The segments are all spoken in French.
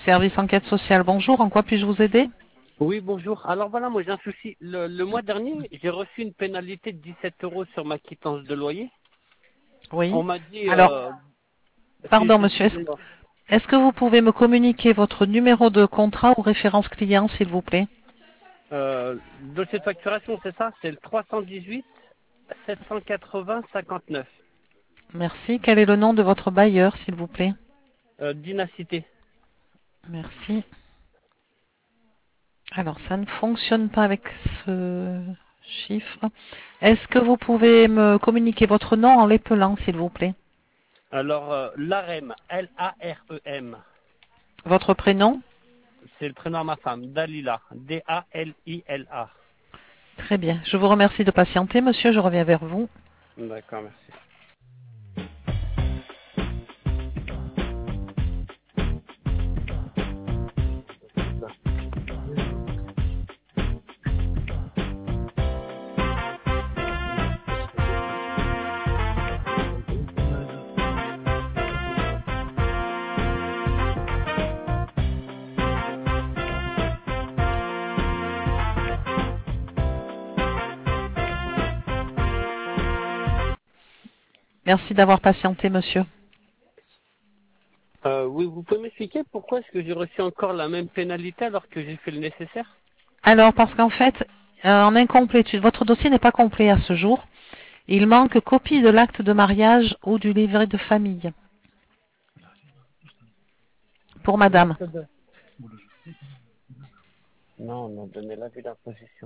Service enquête sociale, bonjour, en quoi puis-je vous aider? Oui, bonjour. Alors voilà, moi j'ai un souci. Le mois dernier, j'ai reçu une pénalité de 17 euros sur ma quittance de loyer. On Oui. m'a dit, Alors, pardon monsieur, excusez-moi. est-ce que vous pouvez me communiquer votre numéro de contrat ou référence client, s'il vous plaît? Dossier de facturation, c'est ça? C'est le 318 780 59. Merci. Quel est le nom de votre bailleur, s'il vous plaît? Dynacité. Merci. Alors, ça ne fonctionne pas avec ce chiffre. Est-ce que vous pouvez me communiquer votre nom en l'épelant, s'il vous plaît? Alors, l'AREM, L-A-R-E-M. Votre prénom? C'est le prénom de ma femme, Dalila, D-A-L-I-L-A. Très bien. Je vous remercie de patienter, monsieur. Je reviens vers vous. D'accord, merci. Merci d'avoir patienté, monsieur. Oui, vous pouvez m'expliquer pourquoi est-ce que j'ai reçu encore la même pénalité alors que j'ai fait le nécessaire? Alors, parce qu'en fait, en incomplétude, votre dossier n'est pas complet à ce jour. Il manque copie de l'acte de mariage ou du livret de famille pour madame. L'acte de... Non, on a donné l'avis d'imposition.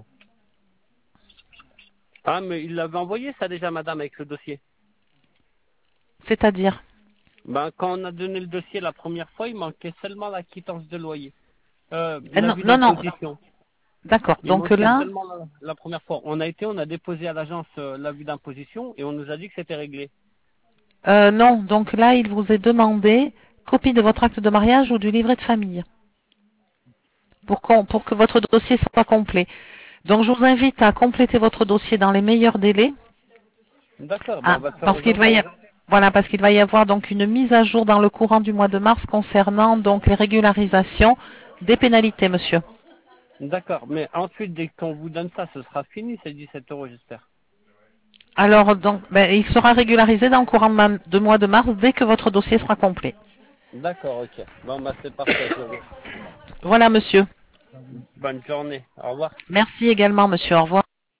Ah, mais il l'avait envoyé ça déjà, madame, avec le dossier. C'est-à-dire? Ben, quand on a donné le dossier la première fois, il manquait seulement la quittance de loyer. Non, L'avis non, non. d'imposition. D'accord. Il Donc manquait là, seulement la première fois. On a déposé à l'agence l'avis d'imposition et on nous a dit que c'était réglé. non. Donc là, il vous est demandé copie de votre acte de mariage ou du livret de famille pour que votre dossier soit complet. Donc, je vous invite à compléter votre dossier dans les meilleurs délais. D'accord, ben on Ah, va le faire parce qu'il va aujourd'hui. y avoir, voilà, parce qu'il va y avoir donc une mise à jour dans le courant du mois de mars concernant donc les régularisations des pénalités, monsieur. D'accord, mais ensuite, dès qu'on vous donne ça, ce sera fini, ces 17 euros, j'espère. Alors, donc, il sera régularisé dans le courant de mois de mars dès que votre dossier sera complet. D'accord, ok. Bon, bah c'est parfait. Voilà, monsieur. Bonne journée. Au revoir. Merci également, monsieur. Au revoir.